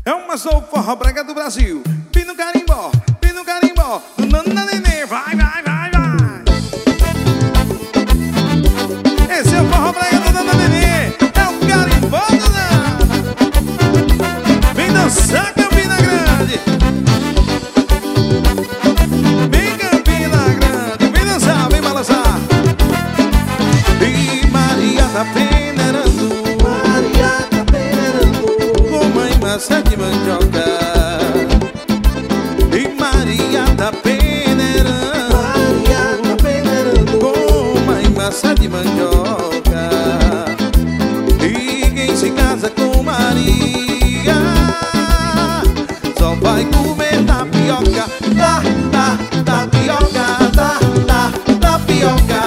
É o mais novo forró brega do Brasil. Pino carimbó, nana nenê, vai, vai, vai, vai. Esse é o forró brega do Nana Nenê. É o carimbó do Nana. Vem dançar, Campina Grande. Vem, Campina Grande. Vem dançar, vem balançar. E Maria tá peneirando. Maria tá peneirando. Com mãe massa de mandioca. E Maria tá peneirando. Maria tá peneirando. Com mãe massa de mandioca. E quem se casa com Maria só vai comer tapioca. Tapioca, tapioca,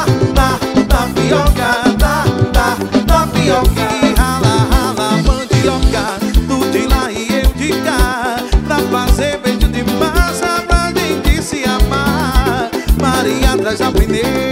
tapioca. E rala, mandioca, tu de lá e eu de cá, pra fazer beijo de massa pra gente se amar. Maria traz a peneira.